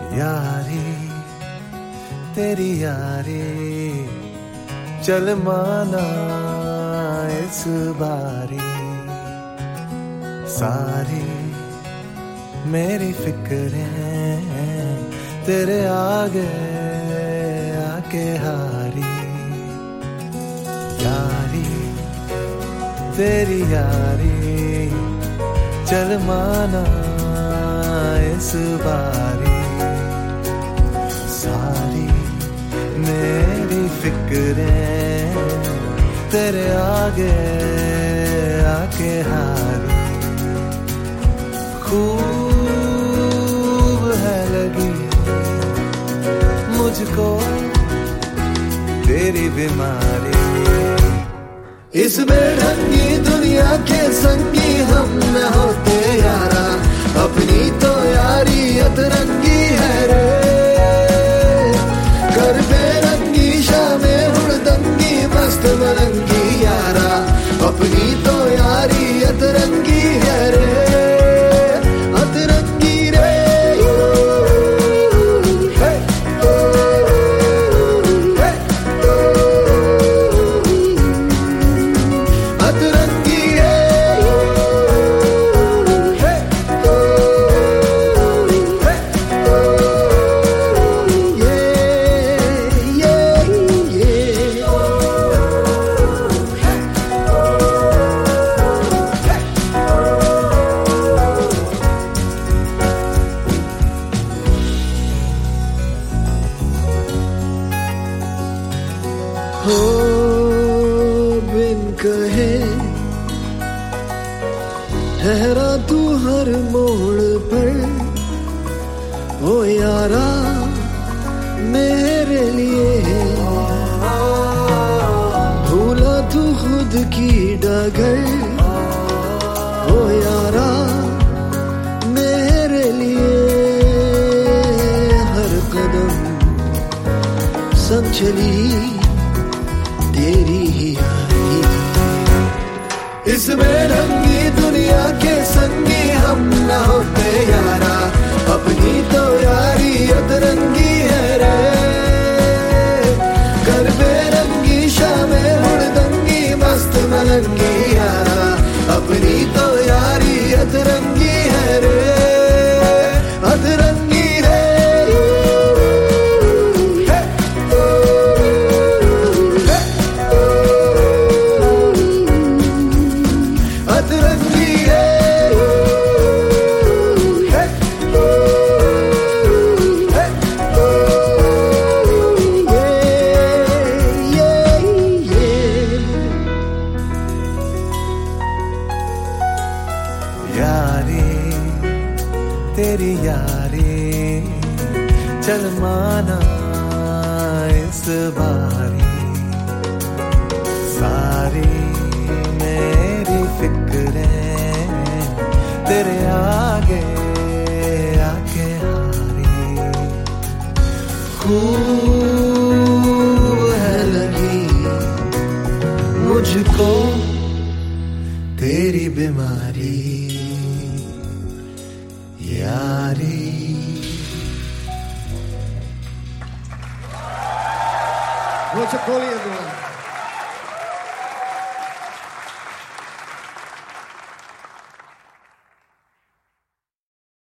यारी तेरी यारी चल माना इस बारी, सारी मेरी फिक्रें तेरे आगे आके हारी। यारी तेरी यारी चल माना इस बारी, सारी मेरी फिक्रें तेरे आगे आके हारी। खूब है लगी मुझको तेरी बीमारी, इस बेढंगी दुनिया के संगी हम न होते यारा, अपनी तो यारी अतरंगी है रे। कर बेरंगी शामें हुड़दंगी मस्त मलंगी यारा, अपनी तो यारी अतरंगी है रे, अतरंगी रे। अतरंगी है हो बिन कहे ठहरा तू हर मोड़ पर, ओ यारा मेरे लिए भूला तू खुद की डगर, ओ यारा मेरे लिए हर कदम संग चली तेरी ही यारी। इस बेरंगी दुनिया के संगी हम न होते यारा, अपनी तो यारी अतरंगी है रे। कर बेरंगी शामें हुड़दंगी मस्त मलंगी यारा, अपनी तो यारी अतरंगी है रे, अतरंगी रे। अतरंगी है यारी तेरी यारी चल माना इस बारी, सारी मेरी फिक्रें तेरे आगे आके हारी। खूब है लगी मुझको तेरी बीमारी, यारी। Mucho coli, everyone.